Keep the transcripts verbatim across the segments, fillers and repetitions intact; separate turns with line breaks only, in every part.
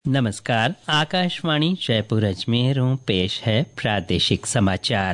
नमस्कार, आकाशवाणी जयपुर अजमेर हूँ। पेश है प्रादेशिक समाचार।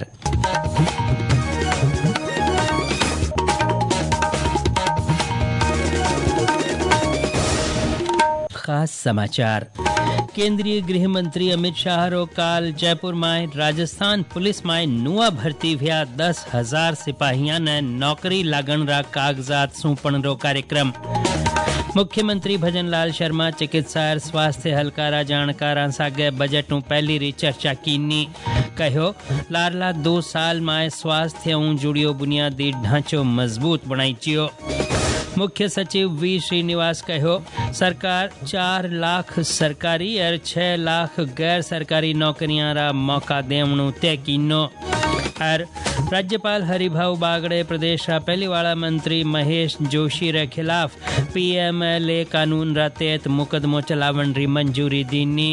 खास समाचार। केंद्रीय गृह मंत्री अमित शाह रो काल जयपुर में राजस्थान पुलिस में नुआ भर्ती भया दस हजार सिपाहिया ने नौकरी लागण रा कागजात सौंपण रो कार्यक्रम। मुख्यमंत्री भजनलाल शर्मा चिकित्सा और स्वास्थ्य हलकारा जानकारा सागे बजट नु पहली री चर्चा कीनी। कहो लारला दो साल में स्वास्थ्य उ जुड़ियो बुनियादी ढांचो मजबूत बनाई चियो। मुख्य सचिव वी श्रीनिवास कहो सरकार चार लाख सरकारी और छह लाख गैर सरकारी नौकरियां रा मौका देवणु तय कीनो। और राज्यपाल हरिभाऊ बागड़े प्रदेश का पहली वाला मंत्री महेश जोशी रे खिलाफ पीएमएलए कानून रा तहत मुकदमो चलावन री मंजूरी दीनी।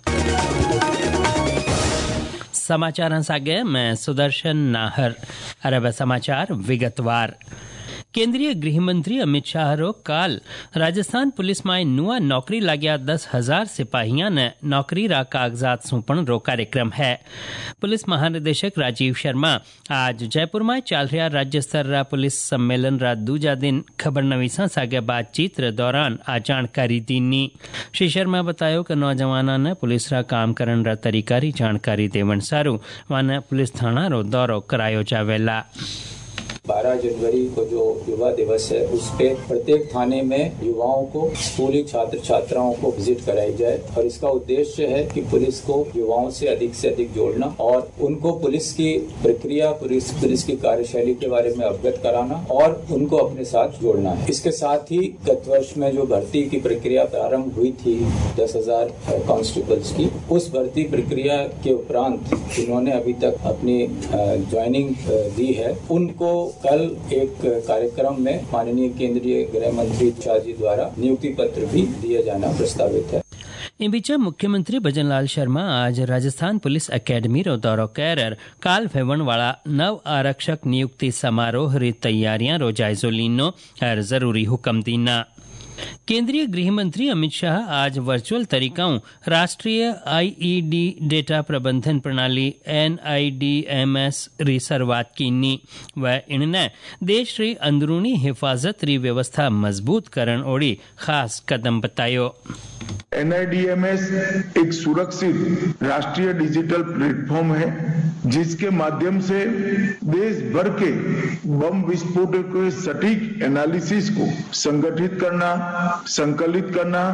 समाचार सागे मैं सुदर्शन नाहर। अरब समाचार विगतवार। केंद्रीय गृह मंत्री अमित शाह रो काल राजस्थान पुलिस में नुआ नौकरी लाग्या दस हजार सिपाहिया ने नौकरी रा कागजात सौंपण रो कार्यक्रम है। पुलिस महानिदेशक राजीव शर्मा आज जयपुर में चल रहा राज्य स्तर रा पुलिस सम्मेलन रा दूजा दिन खबर नवीसा सागे बातचीत रे दौरान आ जानकारी दीनी। श्री शर्मा बतायो कि नौजवाना ने पुलिस रा काम करन रा तरीका री जानकारी देवन सारू वाने पुलिस थाना रो दौरो करायो जावेला।
बारह जनवरी को जो युवा दिवस है उस पे प्रत्येक थाने में युवाओं को, स्कूली छात्र छात्राओं को विजिट कराई जाए और इसका उद्देश्य है कि पुलिस को युवाओं से अधिक से अधिक जोड़ना और उनको पुलिस की प्रक्रिया, पुलिस पुलिस की कार्यशैली के बारे में अवगत कराना और उनको अपने साथ जोड़ना है। इसके साथ ही गत वर्ष में जो भर्ती की प्रक्रिया प्रारंभ हुई थी दस हजार कांस्टेबल्स की, उस भर्ती प्रक्रिया के उपरांत जिन्होंने अभी तक अपनी ज्वाइनिंग दी है उनको कल एक कार्यक्रम में माननीय केंद्रीय गृह मंत्री शाह जी द्वारा नियुक्ति पत्र भी दिए जाना प्रस्तावित है।
इन बीच मुख्यमंत्री भजनलाल शर्मा आज राजस्थान पुलिस अकेडमी रो दौरो कर काल फेवण वाला नव आरक्षक नियुक्ति समारोह री तैयारियां रो जायजो लीनो और जरूरी हुक्म दीना। केंद्रीय गृह मंत्री अमित शाह आज वर्चुअल तरीकाओं राष्ट्रीय आईईडी डेटा प्रबंधन प्रणाली एनआईडीएमएस री शुरुआत कीनी। व इनने देश री अंदरूनी हिफाजत री व्यवस्था मजबूत करण ओड़ी खास कदम बतायो।
एनआईडीएमएस एक सुरक्षित राष्ट्रीय डिजिटल प्लेटफॉर्म है जिसके माध्यम से देश भर के बम विस्फोटों के सटीक एनालिसिस को संगठित करना, संकलित करना,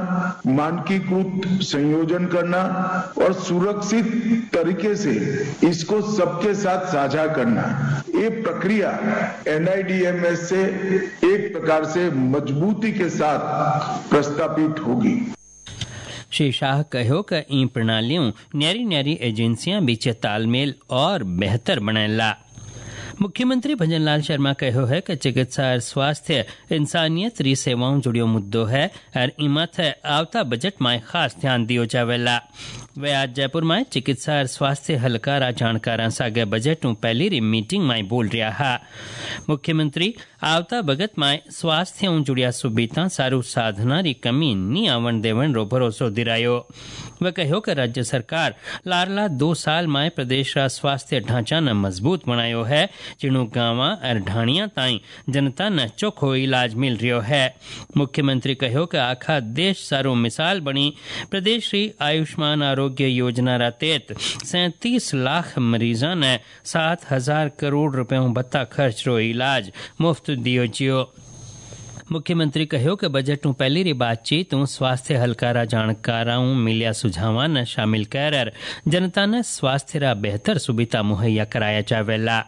मानकीकृत संयोजन करना और सुरक्षित तरीके से इसको सबके साथ साझा करना। ये प्रक्रिया एनआईडीएमएस से एक प्रकार से मजबूती के साथ प्रस्तापित होगी।
श्री शाह कहो कि इन प्रणालियों न्यारी न्यारी एजेंसियां बीच तालमेल और बेहतर बनेला। मुख्यमंत्री भजनलाल शर्मा कहो है कि चिकित्सा और स्वास्थ्य इंसानियत री सेवाओं जुड़ियो मुद्दों है और इमत है आवता बजट में खास ध्यान दियो जावेला। वे आज जयपुर में चिकित्सा और स्वास्थ्य हलकारा जानकारा सागे बजट नु पहली री मीटिंग में बोल रहा है। मुख्यमंत्री आवता बगत में स्वास्थ्य उ जुड़िया सुविधा सारू साधना री कमी नी आवण देवण रो भरोसो दिरायो। वह कहो कि राज्य सरकार लारला दो साल में प्रदेश रा स्वास्थ्य ढांचा न मजबूत बनायो है जिणु गांवा और ढाणिया ताई जनता न चोखो इलाज मिल रियो है। मुख्यमंत्री कहो कि आखा देश सारू मिसाल बनी प्रदेश री आयुष्मान आरोग्य योजना रा तहत सैंतीस लाख मरीजा ने सात हजार करोड़ रुपयों बत्ता खर्च रो इलाज मुफ्त दियो जियो। मुख्यमंत्री कहो कि बजट नु पहली री बातचीत उ स्वास्थ्य हलकारा जानकाराओं मिलिया सुझावा न शामिल कर जनता ने स्वास्थ्य रा बेहतर सुविधा मुहैया कराया जावेला।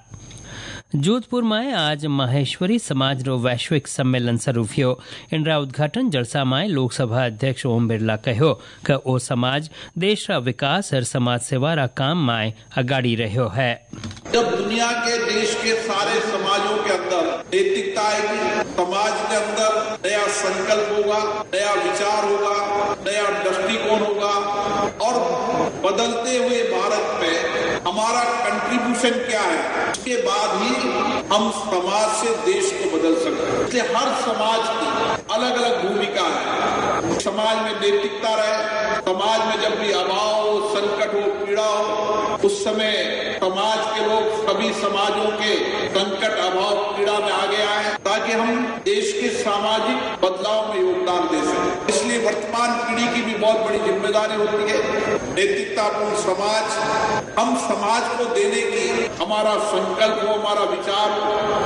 जोधपुर में आज माहेश्वरी समाज रो वैश्विक सम्मेलन शुरू हुयो। इनरा उद्घाटन जलसा में लोकसभा अध्यक्ष ओम बिरला कहो कि ओ समाज देश रा विकास और समाज सेवा रा काम में अगाड़ी रह्यो है।
जब दुनिया के देश के सारे समाजों के अंदर नैतिकता आएगी, समाज के अंदर नया संकल्प होगा, नया विचार होगा, नया दृष्टिकोण होगा और बदलते हुए भारत में हमारा कंट्रीब्यूशन क्या है, उसके बाद ही हम समाज से देश को बदल सकते हैं। इसलिए हर समाज की अलग अलग भूमिका है। समाज में नैतिकता रहे, समाज में जब भी अभाव हो, संकट हो, पीड़ा हो, उस समय समाज के लोग सभी समाजों के संकट, अभाव, पीड़ा में आगे आए ताकि हम देश के सामाजिक बदलाव में योगदान दे सकें। इसलिए वर्तमान पीढ़ी की भी बहुत बड़ी जिम्मेदारी होती है नैतिकतापूर्ण समाज, हम समाज को देने की हमारा संकल्प हो, हमारा विचार हो।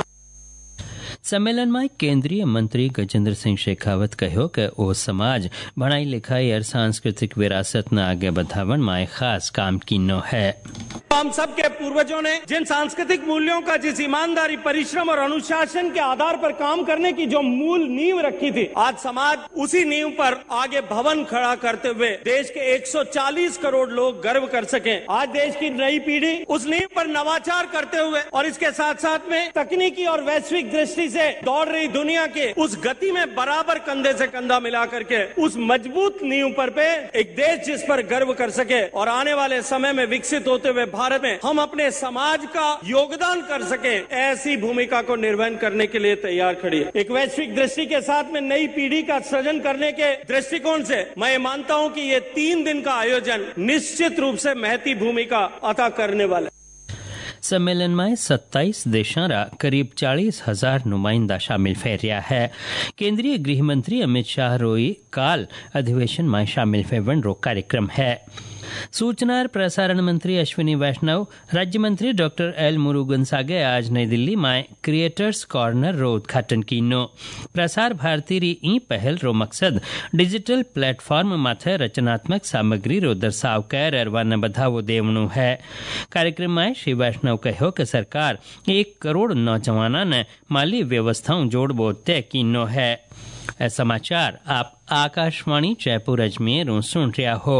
सम्मेलन में केंद्रीय मंत्री गजेंद्र सिंह शेखावत कहो कि ओ समाज भणाई लिखाई और सांस्कृतिक विरासत न आगे बढ़ावन में खास काम कीनो है।
हम सब के पूर्वजों ने जिन सांस्कृतिक मूल्यों का, जिस ईमानदारी, परिश्रम और अनुशासन के आधार पर काम करने की जो मूल नींव रखी थी, आज समाज उसी नींव पर आगे भवन खड़ा करते हुए देश के एक सौ चालीस करोड़ लोग गर्व कर सके। आज देश की नई पीढ़ी उस नींव पर नवाचार करते हुए और इसके साथ साथ में तकनीकी और वैश्विक दृष्टि से दौड़ रही दुनिया के उस गति में बराबर कंधे से कंधा मिला करके उस मजबूत नींव पर पे एक देश जिस पर गर्व कर सके और आने वाले समय में विकसित होते हुए भारत में हम अपने समाज का योगदान कर सके, ऐसी भूमिका को निर्वहन करने के लिए तैयार खड़ी है। एक वैश्विक दृष्टि के साथ में नई पीढ़ी का सृजन करने के दृष्टिकोण से मैं ये मानता हूं कि ये तीन दिन का आयोजन निश्चित रूप से महती भूमिका अदा करने वाला है।
सम्मेलन में सत्ताईस देशों रा करीब चालीस हजार नुमाइंदा शामिल फेरिया है। केंद्रीय गृह मंत्री अमित शाह रोई काल अधिवेशन में शामिल फेवन रो कार्यक्रम है। सूचना और प्रसारण मंत्री अश्विनी वैष्णव, राज्य मंत्री डॉक्टर एल मुरुगन सागे आज नई दिल्ली में क्रिएटर्स कॉर्नर रो उद्घाटन कीनो। प्रसार भारती री ई पहल रो मकसद डिजिटल प्लेटफॉर्म माथे रचनात्मक सामग्री रो दर्शाव कर अरवान बढ़ावो देवनु है। कार्यक्रम में श्री वैष्णव कहो कि सरकार एक करोड़ नौजवाना ने माली व्यवस्थाओं जोड़बो तय कीनो है। समाचार आप आकाशवाणी जयपुर अजमेर सुन रहा हो।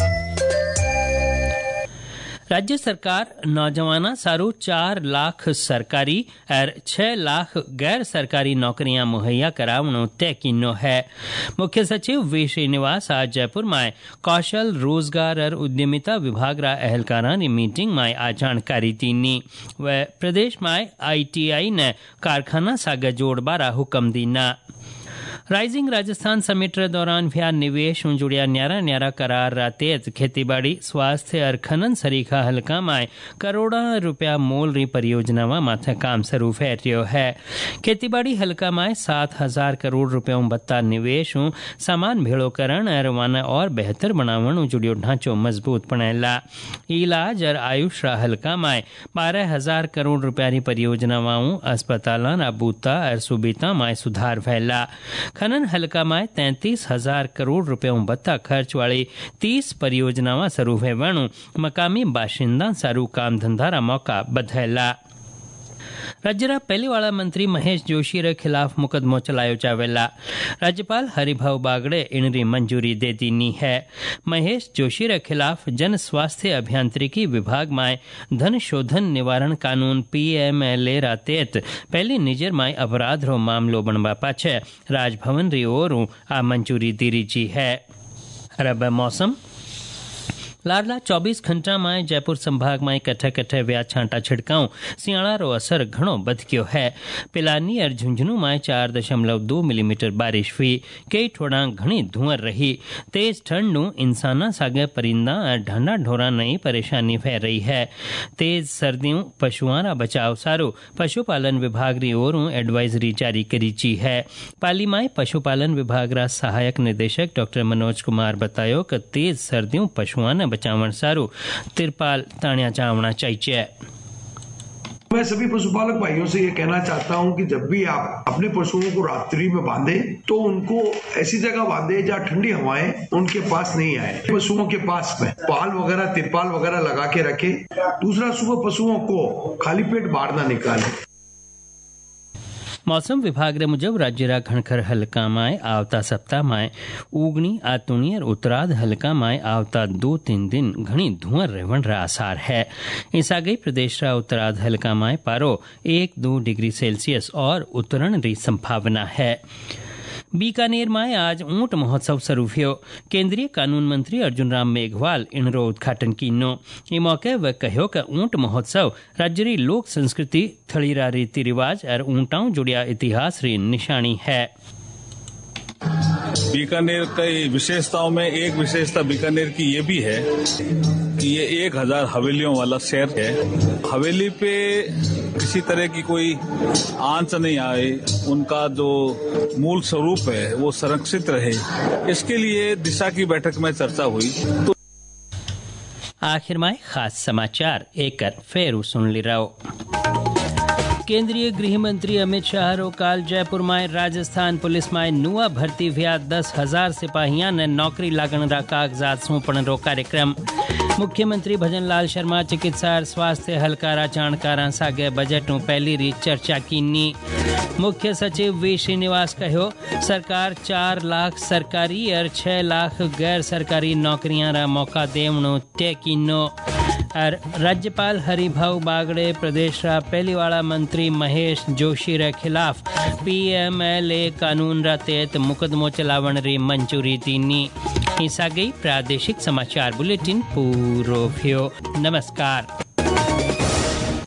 राज्य सरकार नौजवाना सारू चार लाख सरकारी और छह लाख गैर सरकारी नौकरियां मुहैया करावनो तय कीनो है। मुख्य सचिव वी श्रीनिवास आज जयपुर में कौशल, रोजगार और उद्यमिता विभाग रा एहलकारां री मीटिंग में आ जानकारी दीनी। व प्रदेश में आईटीआई ने कारखाना सागे जोड़बा रा हुक्म दीना। राइजिंग राजस्थान समिट दौरान भ्या निवेश जुड़िया न्यारा न्यारा करार रातेत खेतीबाड़ी, स्वास्थ्य और खनन सरीखा हल्का में करोड़ा रुपया मोल री परियोजनावा माथे काम शुरू फैर रह्यो है। खेतीबाड़ी हल्का में सात हजार करोड़ रुपया बत्ता निवेश सामान भेड़ोकरण और वन और बेहतर बनावण जुड़ियो ढांचो मजबूत बनेला। इलाज और आयुष रा हल्का में बारह हजार करोड़ रुपया री परियोजनावाओं अस्पताल बूता और सुबीता में सुधार फैला। खनन हल्का में तैंतीस हजार करोड़ रुपयों बत्ता खर्च वाली तीस परियोजनावां शुरू हेवणु मकामी बाशिंदा सारू काम धंधा रा मौका बधेला। राज्य रा पहले वाला मंत्री महेश जोशी रे खिलाफ मुकदमो चलायो जावेला। राज्यपाल हरिभाऊ बागड़े इनरी मंजूरी दे दीनी है। महेश जोशी रे खिलाफ जन स्वास्थ्य अभियांत्रिकी विभाग में धन शोधन निवारण कानून पीएमएलए रा तहत पहली निजर में अपराध रो मामलो बनवा पाछे राजभवन री ओर आ मंजूरी दी जी है। अब मौसम लाडला चौबीस घंटा में जयपुर संभाग में कट्ठे कट्ठे व्या छांटा छिड़काऊ सियाड़ा रो असर घणो बद गयो है। पिलानी और झुंझुनू में चार दशमलव दो मिलीमीटर बारिश हुई। कई ठोड़ा घनी धुंअर रही। तेज ठंड इंसाना सागे परिंदा और ढांडा ढोरा नई परेशानी फैल रही है। तेज सर्दियों पशुओं रा बचाव सारू पशुपालन विभाग री ओर एडवाइजरी जारी करी ची है। पाली में पशुपालन विभाग रा सहायक निदेशक डॉक्टर मनोज कुमार बतायो कि तेज सर्दियों पशुओं ने बचावन सारू तिरपाल ताणिया जावना चाहिए।
मैं सभी पशुपालक भाइयों से ये कहना चाहता हूं कि जब भी आप अपने पशुओं को रात्रि में बांधे तो उनको ऐसी जगह बांधे जहाँ ठंडी हवाएं उनके पास नहीं आए। पशुओं के पास में पाल वगैरह तिरपाल वगैरह लगा के रखे। दूसरा, सुबह पशुओं को खाली पेट बाहर ना निकाले।
मौसम विभाग रे मुजब राज्य रा घणखर हल्का में आवता सप्ताह में उगनी आतुणी और उत्तराध हल्का में आवता दो तीन दिन घनी धुंअर रहवन रा आसार है। इस आगे प्रदेश रा उत्तराध हल्का में पारो एक दो डिग्री सेल्सियस और उतरण री संभावना है। बीकानेर में आज ऊंट महोत्सव शुरू हुयो। केंद्रीय कानून मंत्री अर्जुन राम मेघवाल इनरो उद्घाटन कीनो। ई मौके वह कहो कि ऊंट महोत्सव राज्य री लोक संस्कृति, थळीरा रीति रिवाज और ऊंटाओं जुड़िया इतिहास री निशानी है।
बीकानेर की विशेषताओं में एक विशेषता बीकानेर की ये भी है कि ये एक हजार हवेलियों वाला शहर है। हवेली पे किसी तरह की कोई आंच नहीं आए, उनका जो मूल स्वरूप है वो संरक्षित रहे, इसके लिए दिशा की बैठक में चर्चा हुई। तो
आखिर में खास समाचार एक फेरू सुन ली रहो। केंद्रीय गृह मंत्री अमित शाह रो काल जयपुर में राजस्थान पुलिस में नुआ भर्ती हुआ दस हजार सिपाहियां ने नौकरी लागण रा कागजात सौंपण रो कार्यक्रम। मुख्यमंत्री भजनलाल शर्मा चिकित्सा और स्वास्थ्य हलकारा जाणकारा सागे बजट पहली री चर्चा कीनी। मुख्य सचिव वी श्रीनिवास कहो सरकार चार लाख सरकारी और छह लाख गैर सरकारी नौकरियां रा मौका देवणो तय कीनो। और राज्यपाल हरिभाऊ बागड़े प्रदेश रा पहली वाला मंत्री महेश जोशी रे खिलाफ पीएमएलए कानून रा तहत मुकदमो चलावण री मंजूरी दीनी। हिस्सा गई प्रादेशिक समाचार बुलेटिन पूरो थियो। नमस्कार।